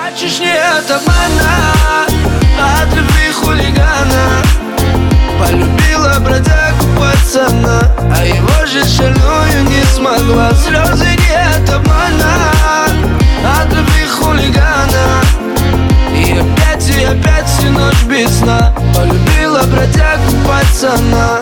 Плачешь не от обмана, а от любви хулигана. Полюбила бродягу пацана, а его же шальную не смогла. Слезы не от обмана, а от любви хулигана. И опять всю ночь без сна полюбила бродягу пацана.